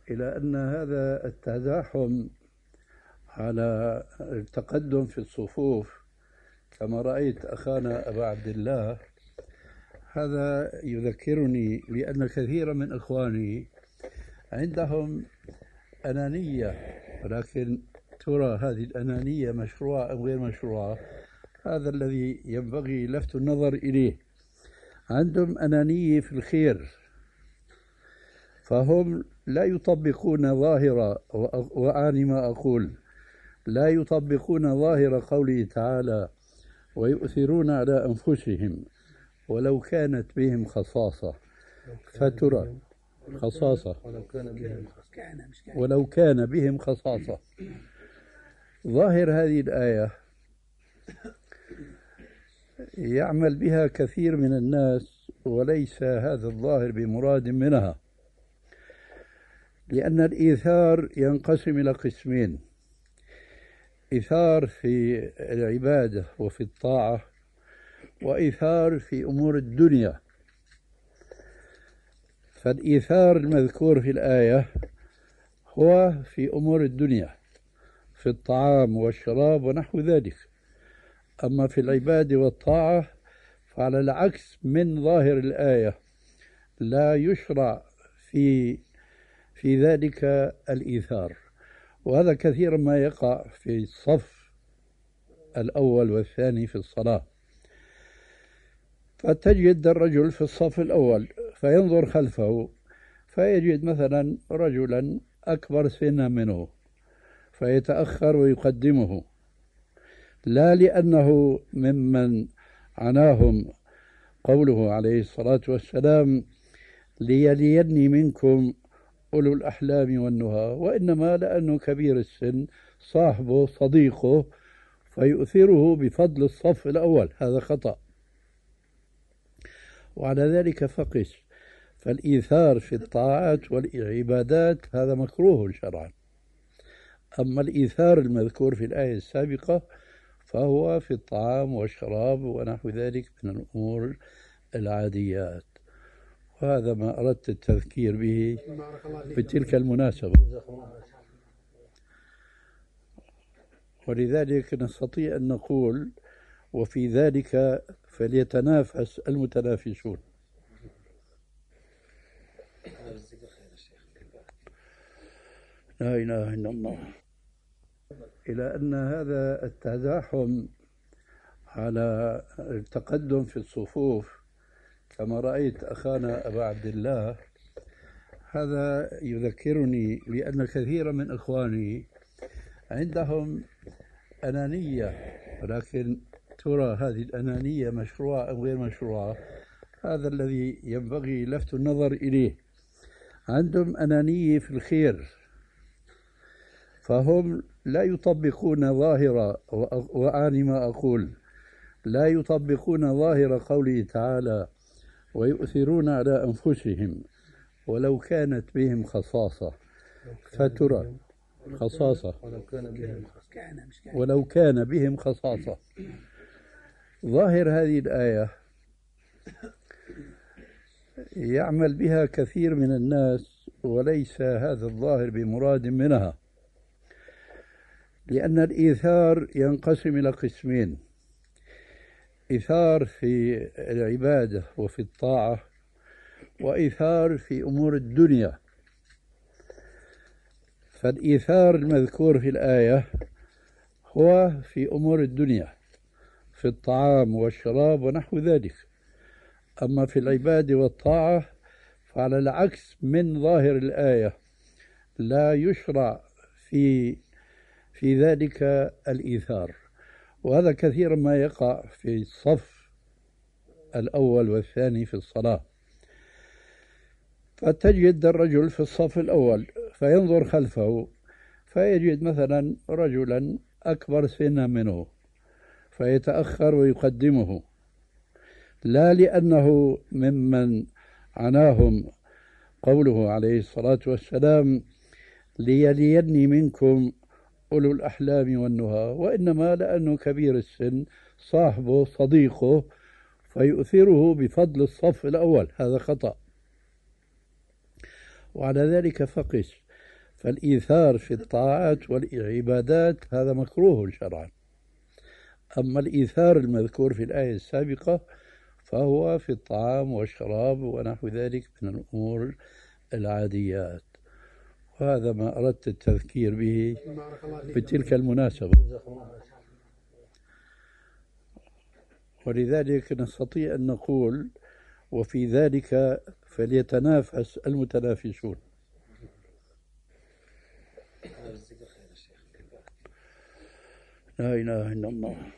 إلى أن هذا التزاحم على التقدم في الصفوف كما رأيت أخانا أبا عبد الله، هذا يذكرني بأن كثيرا من إخواني عندهم أنانية، ولكن ترى هذه الأنانية مشروعة أم غير مشروعة؟ هذا الذي ينبغي لفت النظر إليه. عندهم أنانية في الخير، فهم لا يطبقون ظاهر، وأعني ما أقول، لا يطبقون ظاهر قوله تعالى ويؤثرون على أنفسهم ولو كانت بهم خصاصة. فترى خصاصة ولو كان بهم خصاصة. ظاهر هذه الآية يعمل بها كثير من الناس، وليس هذا الظاهر بمراد منها، لأن الإيثار ينقسم إلى قسمين: إيثار في العبادة وفي الطاعة، وإيثار في أمور الدنيا. فالإيثار المذكور في الآية هو في أمور الدنيا، في الطعام والشراب ونحو ذلك. أما في العبادة والطاعة فعلى العكس من ظاهر الآية، لا يشرع في ذلك الإيثار. وهذا كثيرا ما يقع في الصف الأول والثاني في الصلاة. فتجد الرجل في الصف الأول فينظر خلفه فيجد مثلا رجلا أكبر سنا منه فيتأخر ويقدمه، لا لأنه ممن عناهم قوله عليه الصلاة والسلام ليليني منكم أولو الأحلام والنهى، وإنما لأنه كبير السن صاحبه صديقه فيؤثره بفضل الصف الأول. هذا خطأ، وعلى ذلك فقس. فالإيثار في الطاعات والعبادات هذا مكروه شرعا. أما الإيثار المذكور في الآية السابقة فهو في الطعام والشراب ونحو ذلك من الأمور العاديات، وهذا ما أردت التذكير به بتلك المناسبة. ولذلك نستطيع أن نقول وفي ذلك فليتنافس المتنافسون. لا إله إلا الله. إلى أن هذا التزاحم على التقدم في الصفوف كما رأيت أخانا أبا عبد الله، هذا يذكرني بأن كثيرا من إخواني عندهم أنانية، ولكن ترى هذه الأنانية مشروعة أم غير مشروعة؟ هذا الذي ينبغي لفت النظر إليه. عندهم أنانية في الخير، فهم لا يطبقون ظاهر، وأعني ما أقول، لا يطبقون ظاهر قوله تعالى ويؤثرون على أنفسهم ولو كانت بهم خصاصة. فترى خصاصة ولو كان بهم خصاصة. ظاهر هذه الآية يعمل بها كثير من الناس، وليس هذا الظاهر بمراد منها، لأن الإيثار ينقسم إلى قسمين: إيثار في العبادة وفي الطاعة، وإيثار في أمور الدنيا. فالإيثار المذكور في الآية هو في أمور الدنيا، في الطعام والشراب ونحو ذلك. أما في العبادة والطاعة فعلى العكس من ظاهر الآية، لا يشرع في ذلك الإيثار. وهذا كثيرا ما يقع في الصف الأول والثاني في الصلاة. فتجد الرجل في الصف الأول فينظر خلفه فيجد مثلا رجلا أكبر سنا منه فيتأخر ويقدمه، لا لأنه ممن عناهم قوله عليه الصلاة والسلام ليليني منكم أولو الأحلام والنهى، وإنما لأنه كبير السن صاحبه صديقه فيؤثره بفضل الصف الأول. هذا خطأ، وعلى ذلك فقس. فالإيثار في الطاعات والعبادات هذا مكروه شرعا. أما الإيثار المذكور في الآية السابقة فهو في الطعام والشراب ونحو ذلك من الأمور العاديات، وهذا ما أردت التذكير به بتلك المناسبة. ولذلك نستطيع أن نقول وفي ذلك فليتنافس المتنافسون. لا إله إلا الله.